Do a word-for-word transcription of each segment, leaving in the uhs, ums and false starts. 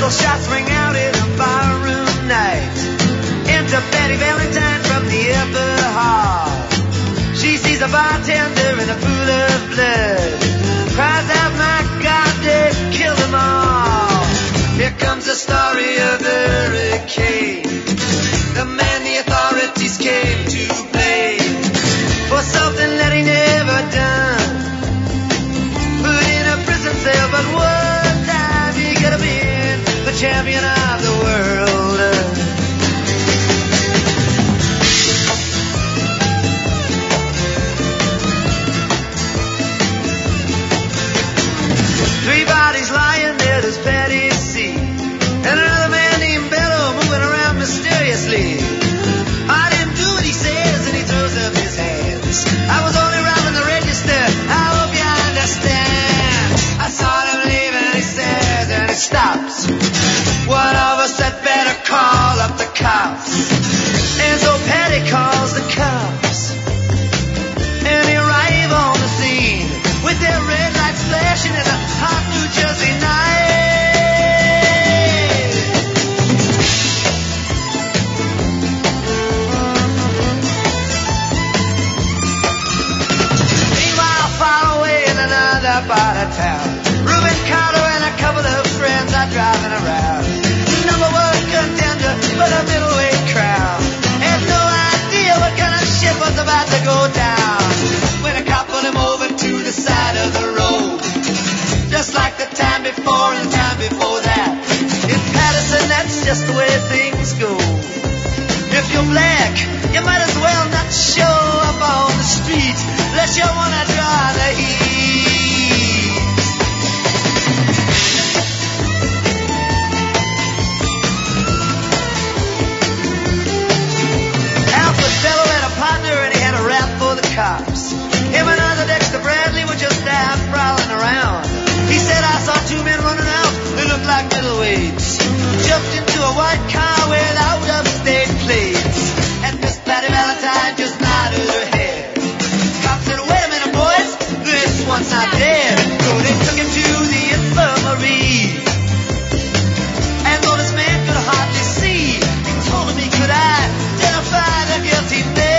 Pistol shots ring out in a barroom night. Enter Betty Valentine from the upper hall. She sees a bartender in a pool of blood. Cries out, my God, they killed them all. Here comes the story of the hurricane. The man the authorities came to blame for something that he never done. Put in a prison cell, but one time he could have been the champion of the world. Three bodies lying there, there's Patty C. And another man named Bello moving around mysteriously. I didn't do what he says, and he throws up his hands. I was only robbing the register, I hope you understand. I saw him leave and he says, and he stops. One of us had better call up the cops. And so Patty calls the cops. And they arrive on the scene with their red lights flashing in a hot New Jersey night. Meanwhile, far away in another part of town, Reuben Carter and a couple of friends are driving around. Number one contender for the middleweight crown. Had no idea what kind of shit was about to go down when a cop pulled him over to the side of the road. Just like the time before and the time before that. In Patterson, that's just the way things go. If you're black, you might as well not show up on the streets unless you want to draw the heat. Alfred Bello had a partner and he had a rap for the cops. Him and other Dexter Bradley were just out prowling around. He said, I saw two men running out, they looked like middleweights. Jumped into a white car without upstate plates. And Miss Patty Valentine just nodded her head. Cop said, wait a minute, boys, this one's not dead. So they took him to the infirmary. And though this man could hardly see, he told him he could identify the guilty man.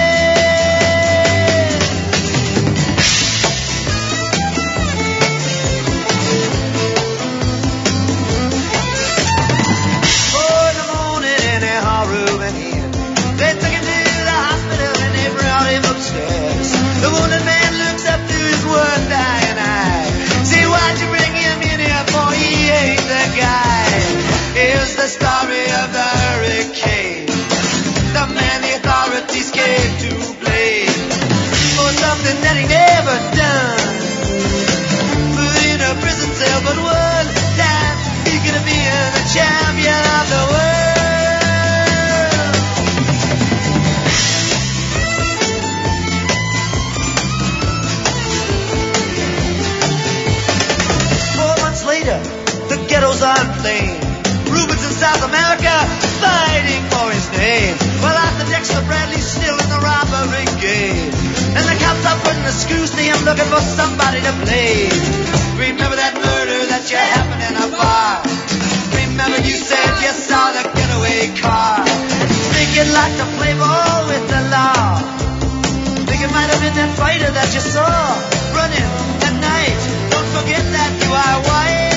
The wounded man looks up to his one dying eye. See, why'd you bring him in here, boy? He ain't the guy. Here's the story of the hurricane. The man the authorities came to blame for something that he never done. Put in a prison cell, but one time he could have been the champion of the world. The ghettos are inflamed. Reuben's in South America fighting for his name. Well, Arthur Dexter Bradley's still in the robbery game. And the cops are putting the screws to him looking for somebody to blame. Remember that murder that you happened in a bar? Remember you said you saw the getaway car? Think you'd like to play ball with the law? Think it might have been that fighter that you saw running at night. Don't forget that you are white.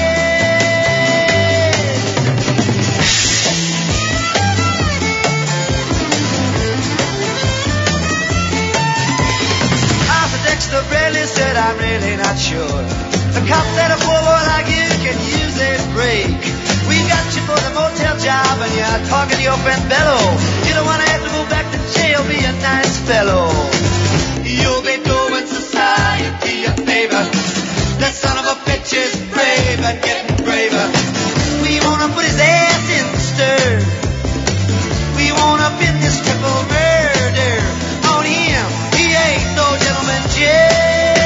Dexter Bradley said, I'm really not sure. The cop said a poor boy like you can use a break. We got you for the motel job and you're talking to your friend Bello. You don't want to have to go back to jail, be a nice fellow. You'll be doing society a favor. That son of a bitch is brave and getting braver. We want to put his ass in the stir. We want to pin this triple murder on him. He ain't no gentleman jail.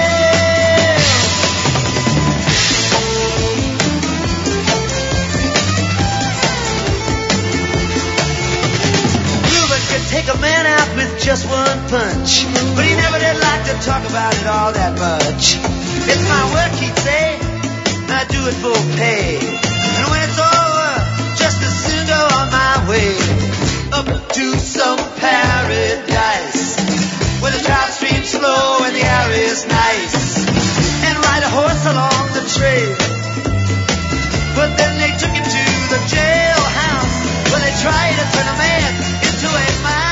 Reuben could take a man out with just one punch, but he never did like to talk about it all that much. It's my work, he'd say, I do it for pay. And And when it's over, just as soon go on my way up to some paradise where the trout streams slow and the air is nice, and ride a horse along the trail. But then they took him to the jailhouse where they tried to turn a man into a mouse.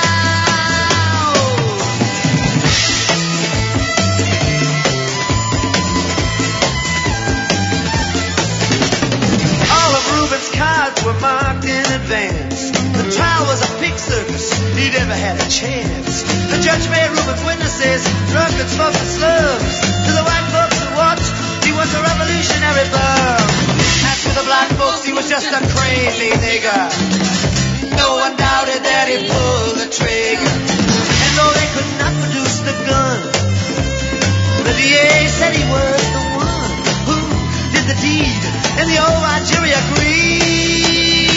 All of Reuben's cards were marked in advance. The trial was a pig circus, he never had a chance. The judge made Reuben's witnesses drunkards, smokers, and slums. To the white folks that watched, he was a revolutionary bum. As for the black folks, he was just a crazy nigger. No one doubted that he pulled the trigger. And though they could not produce the gun, the D A said he was the one who did the deed, and the old white jury agreed.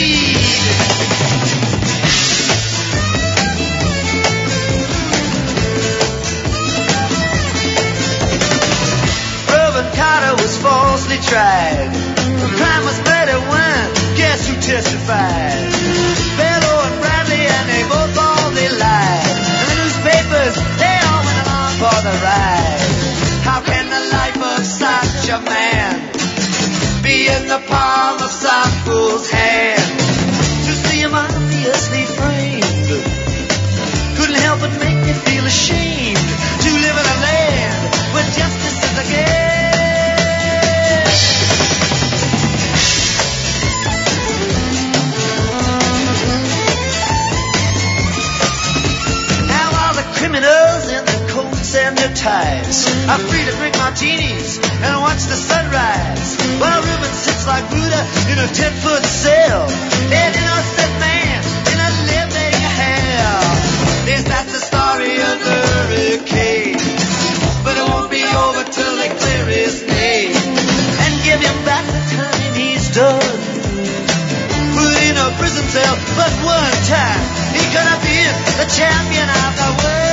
Carter was falsely tried. The crime was murder when, guess who testified? Bellow and Bradley, and they both all they lied. And the newspapers, they all went along for the ride. How can the life of such a man be in the palm of some fool's hand? To see him obviously framed couldn't help but make me feel ashamed to live in a land where justice is a game. Criminals in their coats and their ties are free to drink martinis and watch the sunrise, while Reuben sits like Buddha in a ten-foot cell, an innocent man in a living hell. Yes, that's the story of the hurricane, but it won't be over till they clear his name and give him back the time he's done. Put in a prison cell, but one time he could have been the champion of the world.